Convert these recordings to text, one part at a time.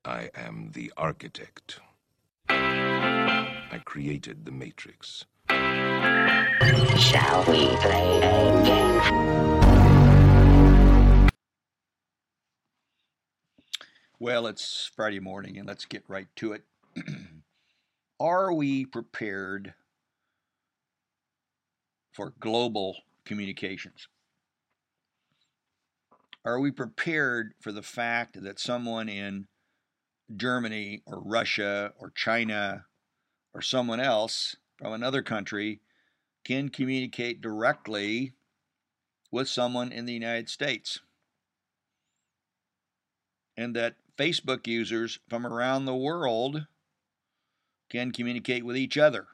I am the architect. I created the Matrix. Shall we play a game? Well, it's Friday morning, and let's get right to it. Are we prepared for global communications? Are we prepared for the fact that someone in Germany or Russia or China or someone else from another country can communicate directly with someone in the United States? And that Facebook users from around the world can communicate with each other,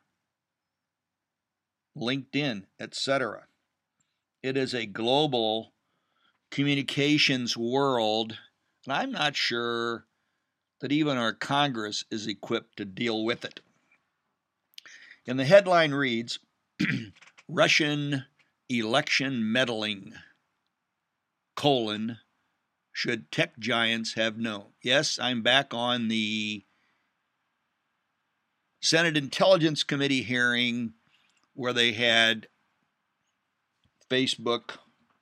LinkedIn, etc. It is a global communications world, and I'm not sure that even our Congress is equipped to deal with it. And the headline reads, Russian election meddling, should tech giants have known? Yes, I'm back on the Senate Intelligence Committee hearing where they had Facebook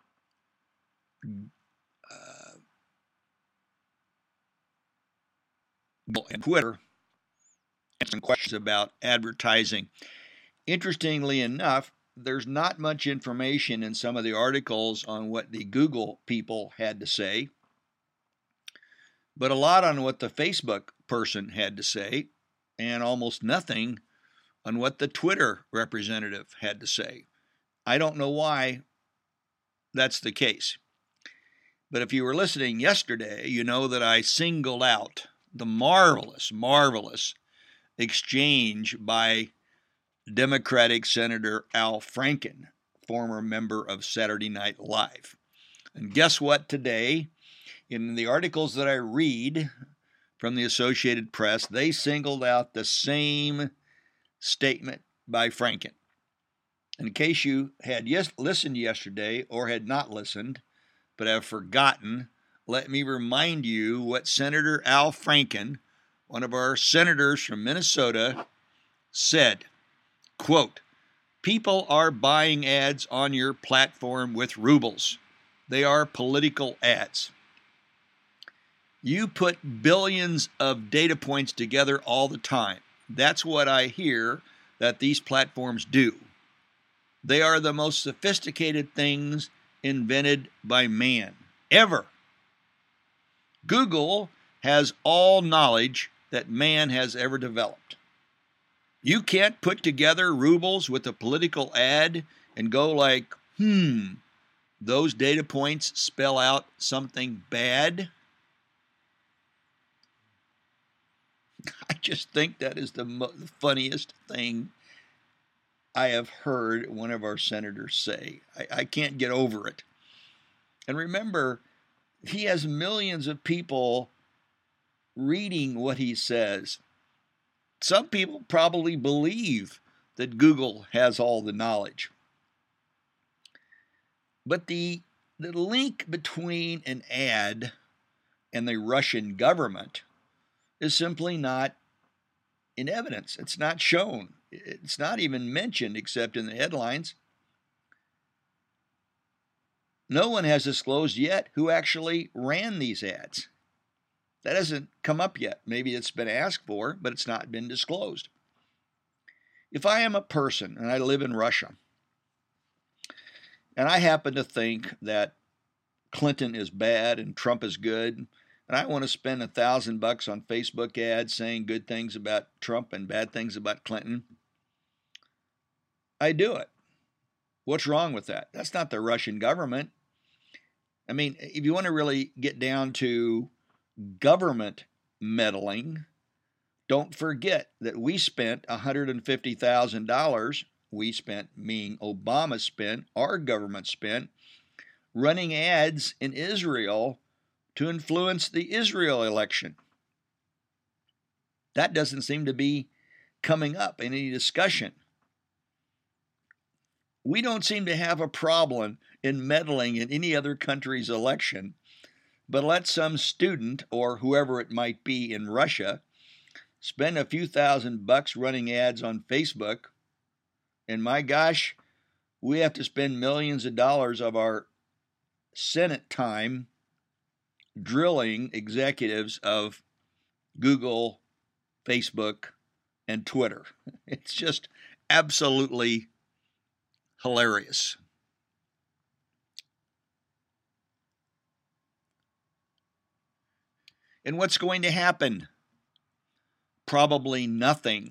and Twitter answering questions about advertising. Interestingly enough, there's not much information in some of the articles on what the Google people had to say, but a lot on what the Facebook person had to say, and almost nothing on what the Twitter representative had to say. I don't know why that's the case. But if you were listening yesterday, you know that I singled out the marvelous exchange by Democratic Senator Al Franken, former member of Saturday Night Live. And guess what today? In the articles that I read from the Associated Press, they singled out the same statement by Franken. In case you had listened yesterday or had not listened, but have forgotten, let me remind you what Senator Al Franken, one of our senators from Minnesota, said. Quote, people are buying ads on your platform with rubles. They are political ads. You put billions of data points together all the time. That's what I hear that these platforms do. They are the most sophisticated things invented by man, ever. Google has all knowledge that man has ever developed. You can't put together rubles with a political ad and go like, those data points spell out something bad. I just think that is the funniest thing I have heard one of our senators say. I can't get over it. And remember, he has millions of people reading what he says. Some people probably believe that Google has all the knowledge. But the link between an ad and the Russian government is simply not in evidence. It's not shown. It's not even mentioned except in the headlines. No one has disclosed yet who actually ran these ads. That hasn't come up yet. Maybe it's been asked for, but it's not been disclosed. If I am a person and I live in Russia, and I happen to think that Clinton is bad and Trump is good, and I want to spend $1,000 on Facebook ads saying good things about Trump and bad things about Clinton, I do it. What's wrong with that? That's not the Russian government. I mean, if you want to really get down to government meddling, don't forget that we spent $150,000. We spent, meaning Obama spent, our government spent, running ads in Israel to influence the Israel election. That doesn't seem to be coming up in any discussion. We don't seem to have a problem in meddling in any other country's election but let some student or whoever it might be in Russia spend a few $1,000 running ads on Facebook, and my gosh, we have to spend millions of dollars of our Senate time drilling executives of Google, Facebook, and Twitter. It's just absolutely hilarious. And what's going to happen? Probably nothing.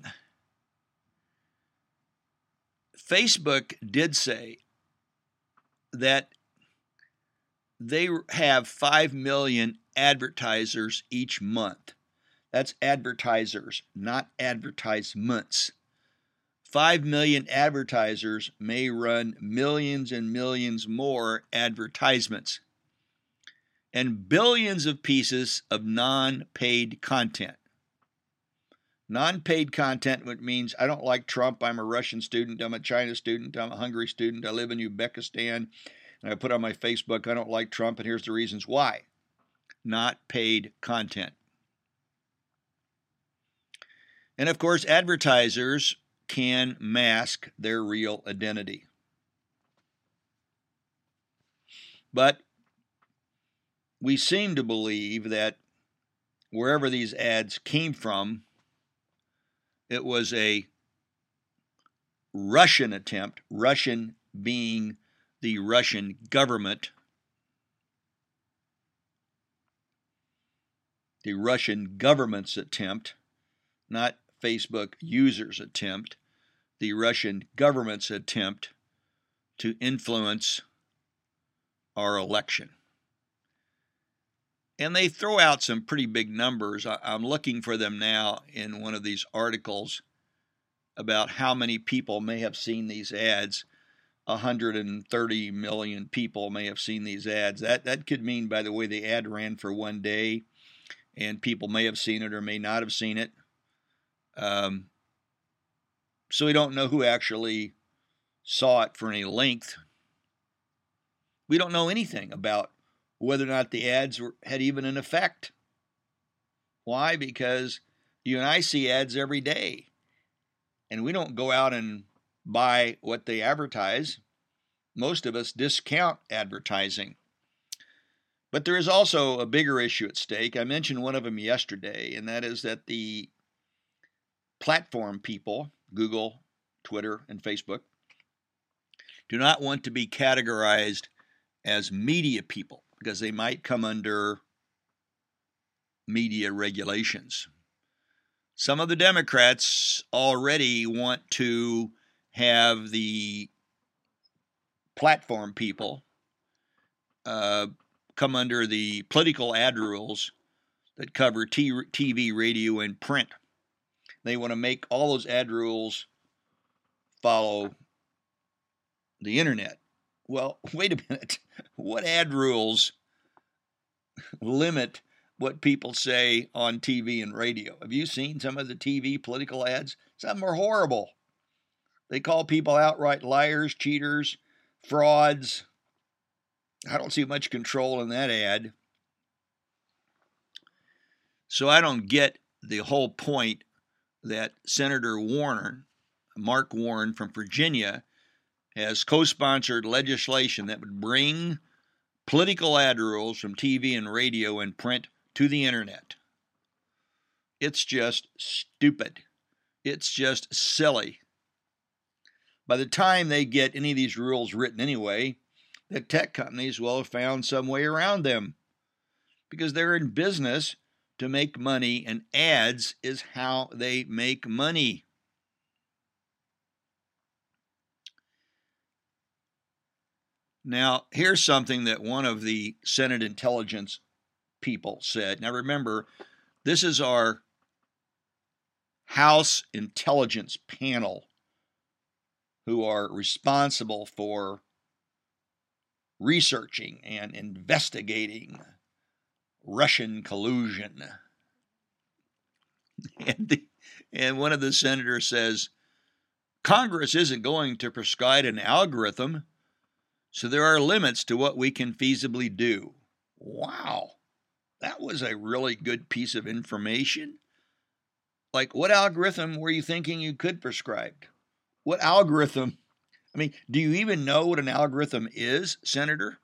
Facebook did say that they have 5 million advertisers each month. That's advertisers, not advertisements. 5 million advertisers may run millions and millions more advertisements, and billions of pieces of non-paid content. Non-paid content, which means I don't like Trump, I'm a Russian student, I'm a China student, I'm a Hungary student, I live in Uzbekistan, and I put on my Facebook, I don't like Trump, and here's the reasons why. Not paid content. And of course, advertisers can mask their real identity. But we seem to believe that wherever these ads came from, it was a Russian attempt, Russian being the Russian government, the Russian government's attempt, not Facebook users' attempt, the Russian government's attempt to influence our election. And they throw out some pretty big numbers. I'm looking for them now in one of these articles about how many people may have seen these ads. 130 million people may have seen these ads. That could mean, by the way, the ad ran for one day, and people may have seen it or may not have seen it. So we don't know who actually saw it for any length. We don't know anything about whether or not the ads had even an effect. Why? Because you and I see ads every day, and we don't go out and buy what they advertise. Most of us discount advertising. But there is also a bigger issue at stake. I mentioned one of them yesterday, and that is that the platform people, Google, Twitter, and Facebook, do not want to be categorized as media people because they might come under media regulations. Some of the Democrats already want to have the platform people come under the political ad rules that cover TV, radio, and print. They want to make all those ad rules follow the internet. Well, wait a minute. What ad rules limit what people say on TV and radio? Have you seen some of the TV political ads? Some of them are horrible. They call people outright liars, cheaters, frauds. I don't see much control in that ad. So I don't get the whole point that Senator Warren, Mark Warren from Virginia, has co-sponsored legislation that would bring political ad rules from TV and radio and print to the internet. It's just stupid. It's just silly. By the time they get any of these rules written anyway, the tech companies will have found some way around them because they're in business to make money, and ads is how they make money. Now, here's something that one of the Senate intelligence people said. Now, remember, this is our House Intelligence Panel who are responsible for researching and investigating Russian collusion. And one of the senators says, Congress isn't going to prescribe an algorithm, so there are limits to what we can feasibly do. Wow. that was a really good piece of information. Like, what algorithm were you thinking you could prescribe? What algorithm? I mean, do you even know what an algorithm is, Senator?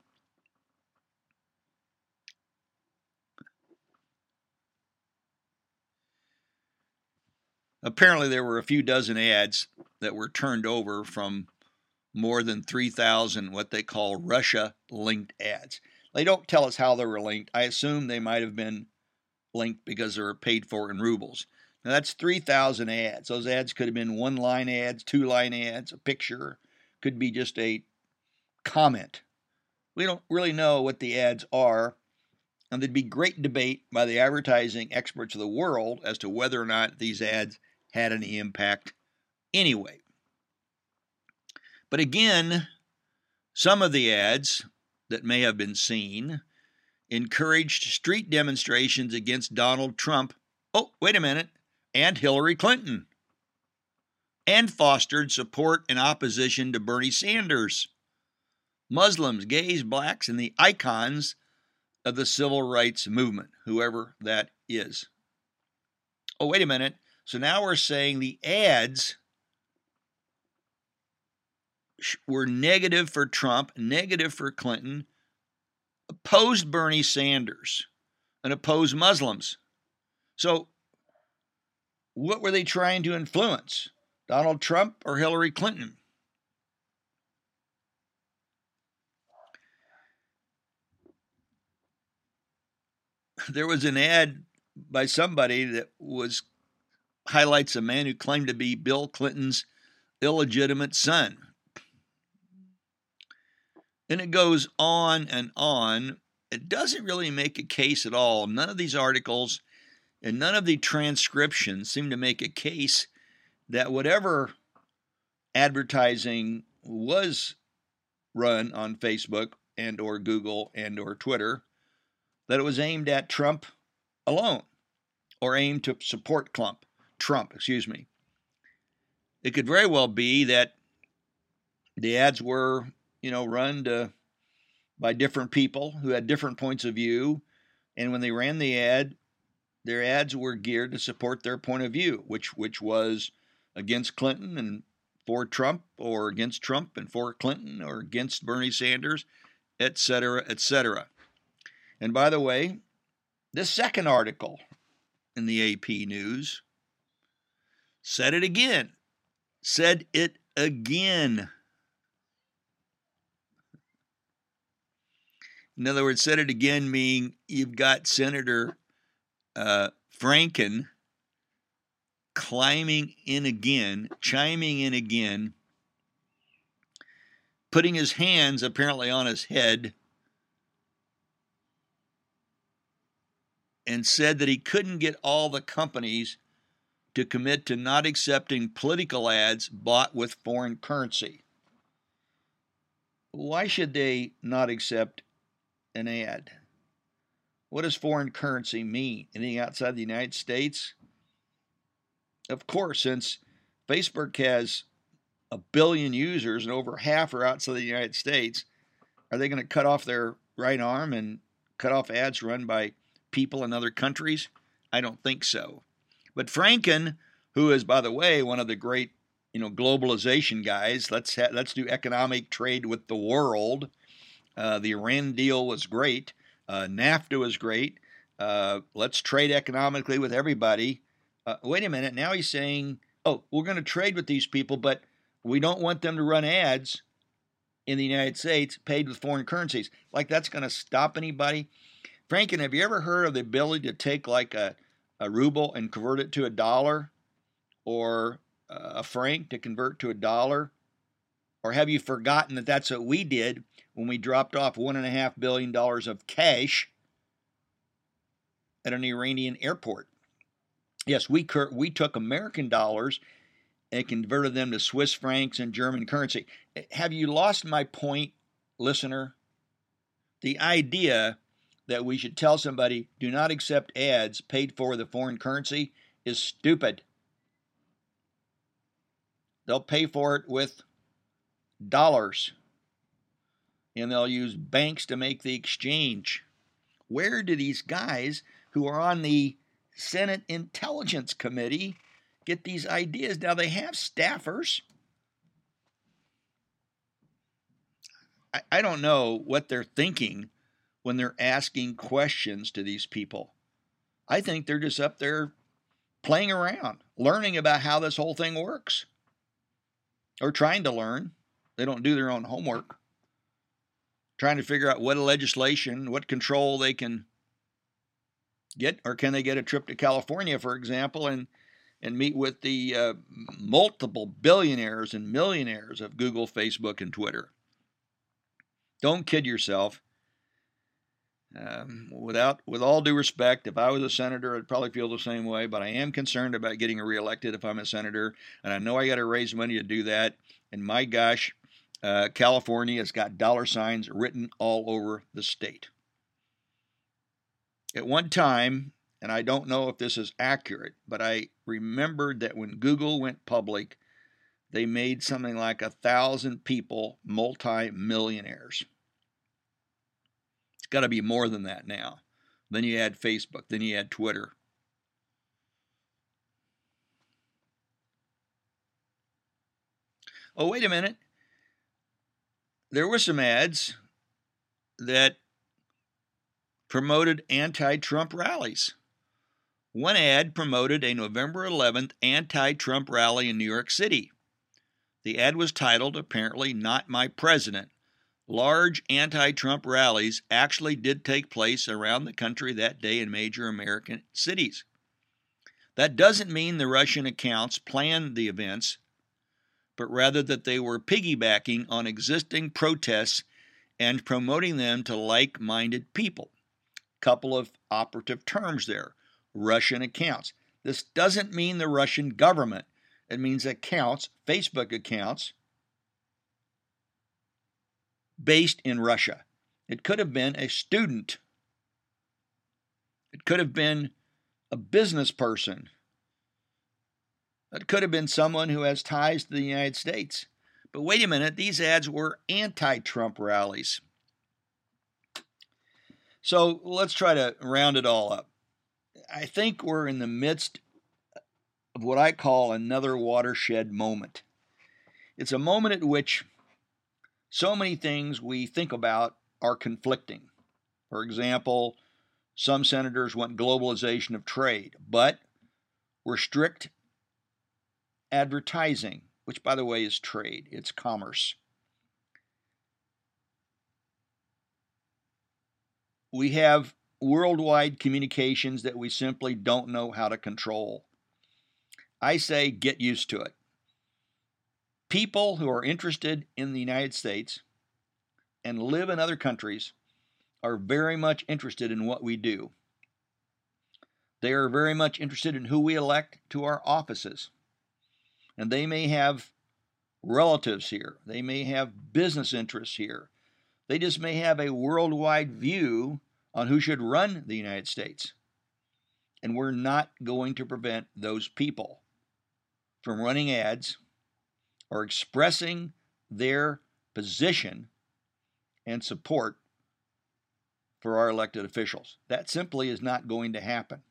Apparently, there were a few dozen ads that were turned over from more than 3,000 what they call Russia-linked ads. They don't tell us how they were linked. I assume they might have been linked because they were paid for in rubles. Now, that's 3,000 ads. Those ads could have been one-line ads, two-line ads, a picture. Could be just a comment. We don't really know what the ads are, and there'd be great debate by the advertising experts of the world as to whether or not these ads had any impact anyway. But again, some of the ads that may have been seen encouraged street demonstrations against Donald Trump. Oh, wait a minute. And Hillary Clinton. And fostered support and opposition to Bernie Sanders. Muslims, gays, blacks, and the icons of the civil rights movement, whoever that is. Oh, wait a minute. So now we're saying the ads were negative for Trump, negative for Clinton, opposed Bernie Sanders, and opposed Muslims. So what were they trying to influence? Donald Trump or Hillary Clinton? There was an ad by somebody that highlights a man who claimed to be Bill Clinton's illegitimate son. And it goes on and on. It doesn't really make a case at all. None of these articles and none of the transcriptions seem to make a case that whatever advertising was run on Facebook and or Google and or Twitter, that it was aimed at Trump alone or aimed to support Trump. It could very well be that the ads were, run by different people who had different points of view, and when they ran the ad, their ads were geared to support their point of view, which was against Clinton and for Trump, or against Trump and for Clinton, or against Bernie Sanders, etc., etc. And by the way, this second article in the AP News said it again. In other words, said it again, meaning you've got Senator Franken chiming in again, putting his hands apparently on his head, and said that he couldn't get all the companies to commit to not accepting political ads bought with foreign currency. Why should they not accept an ad? What does foreign currency mean? Anything outside the United States? Of course, since Facebook has 1 billion users and over half are outside the United States, are they going to cut off their right arm and cut off ads run by people in other countries? I don't think so. But Franken, who is, by the way, one of the great, globalization guys, let's do economic trade with the world. The Iran deal was great. NAFTA was great. Let's trade economically with everybody. Wait a minute. Now he's saying, oh, we're going to trade with these people, but we don't want them to run ads in the United States paid with foreign currencies. Like that's going to stop anybody? Franken, have you ever heard of the ability to take like a ruble and convert it to a dollar, or a franc to convert to a dollar? Or have you forgotten that that's what we did when we dropped off $1.5 billion of cash at an Iranian airport? Yes, we took American dollars and converted them to Swiss francs and German currency. Have you lost my point, listener? The idea that we should tell somebody, do not accept ads paid for the foreign currency, is stupid. They'll pay for it with dollars, and they'll use banks to make the exchange. Where do these guys who are on the Senate Intelligence Committee get these ideas? Now, they have staffers. I don't know what they're thinking when they're asking questions to these people. I think they're just up there playing around, learning about how this whole thing works, or trying to learn. They don't do their own homework, trying to figure out what legislation, what control they can get, or can they get a trip to California, for example, and meet with the multiple billionaires and millionaires of Google, Facebook, and Twitter. Don't kid yourself. With all due respect, if I was a senator, I'd probably feel the same way, but I am concerned about getting reelected if I'm a senator, and I know I got to raise money to do that, and my gosh, California has got dollar signs written all over the state. At one time, and I don't know if this is accurate, but I remembered that when Google went public, they made something like 1,000 people multi-millionaires. It's got to be more than that now. Then you add Facebook, then you add Twitter. Oh, wait a minute. There were some ads that promoted anti-Trump rallies. One ad promoted a November 11th anti-Trump rally in New York City. The ad was titled, apparently, "Not My President." Large anti-Trump rallies actually did take place around the country that day in major American cities. That doesn't mean the Russian accounts planned the events, but rather that they were piggybacking on existing protests and promoting them to like-minded people. Couple of operative terms there. Russian accounts. This doesn't mean the Russian government. It means accounts, Facebook accounts, based in Russia. It could have been a student. It could have been a business person. It could have been someone who has ties to the United States. But wait a minute, these ads were anti-Trump rallies. So let's try to round it all up. I think we're in the midst of what I call another watershed moment. It's a moment at which so many things we think about are conflicting. For example, some senators want globalization of trade, but restrict advertising, which, by the way, is trade. It's commerce. We have worldwide communications that we simply don't know how to control. I say get used to it. People who are interested in the United States and live in other countries are very much interested in what we do. They are very much interested in who we elect to our offices. And they may have relatives here. They may have business interests here. They just may have a worldwide view on who should run the United States. And we're not going to prevent those people from running ads or expressing their position and support for our elected officials. That simply is not going to happen.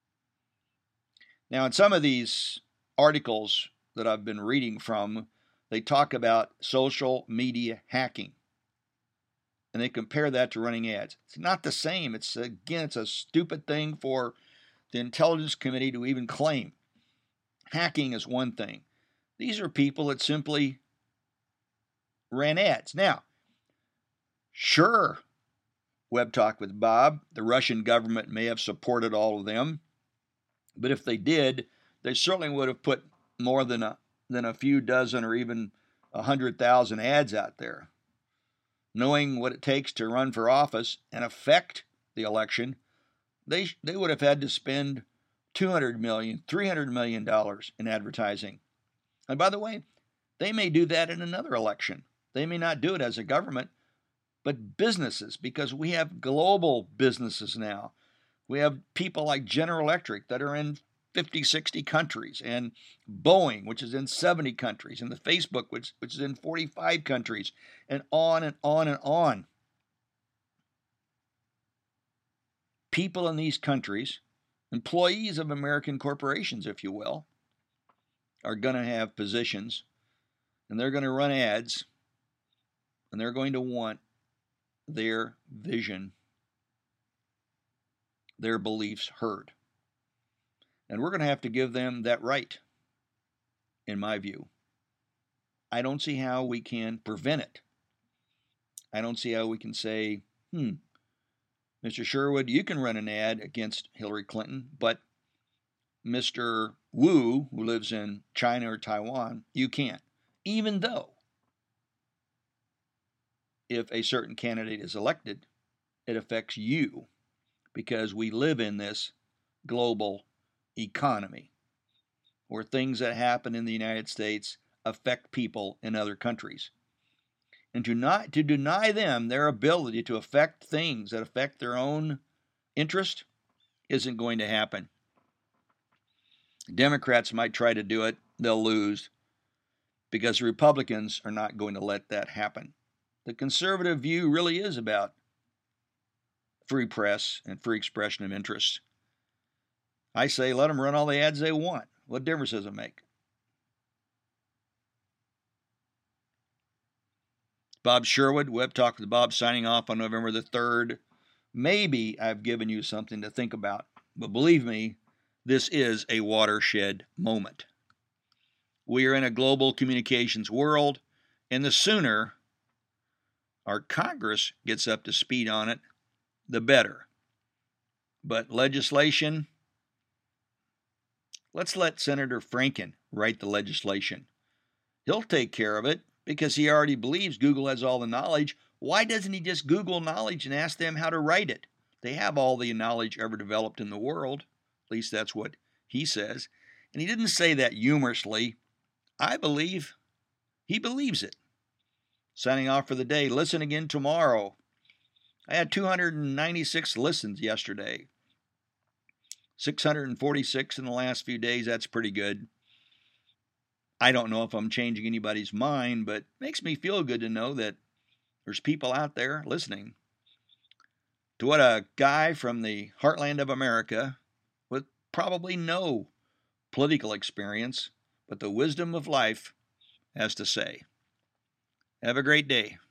Now, in some of these articles that I've been reading from, they talk about social media hacking. And they compare that to running ads. It's not the same. It's a stupid thing for the Intelligence Committee to even claim. Hacking is one thing. These are people that simply ran ads. Now, sure, Web Talk with Bob, the Russian government may have supported all of them, but if they did, they certainly would have put more than a few dozen or even 100,000 ads out there. Knowing what it takes to run for office and affect the election, they would have had to spend $200 million, $300 million in advertising. And by the way, they may do that in another election. They may not do it as a government, but businesses, because we have global businesses now. We have people like General Electric that are in 50, 60 countries, and Boeing, which is in 70 countries, and the Facebook, which is in 45 countries, and on and on and on. people in these countries, employees of American corporations, if you will, are going to have positions, and they're going to run ads, and they're going to want their vision, their beliefs heard. And we're going to have to give them that right, in my view. I don't see how we can prevent it. I don't see how we can say, Mr. Sherwood, you can run an ad against Hillary Clinton, but Mr. Wu, who lives in China or Taiwan, you can't. Even though, if a certain candidate is elected, it affects you because we live in this global economy where things that happen in the United States affect people in other countries. And to deny them their ability to affect things that affect their own interest isn't going to happen. Democrats might try to do it. They'll lose because the Republicans are not going to let that happen. The conservative view really is about free press and free expression of interest. I say let them run all the ads they want. What difference does it make? Bob Sherwood, Web Talk with Bob, signing off on November the 3rd. Maybe I've given you something to think about, but believe me, this is a watershed moment. We are in a global communications world, and the sooner our Congress gets up to speed on it, the better. But legislation, let's let Senator Franken write the legislation. He'll take care of it because he already believes Google has all the knowledge. Why doesn't he just Google knowledge and ask them how to write it? They have all the knowledge ever developed in the world. At least that's what he says. And he didn't say that humorously. I believe he believes it. Signing off for the day. Listen again tomorrow. I had 296 listens yesterday. 646 in the last few days. That's pretty good. I don't know if I'm changing anybody's mind, but it makes me feel good to know that there's people out there listening to what a guy from the heartland of America with probably no political experience, but the wisdom of life has to say. Have a great day.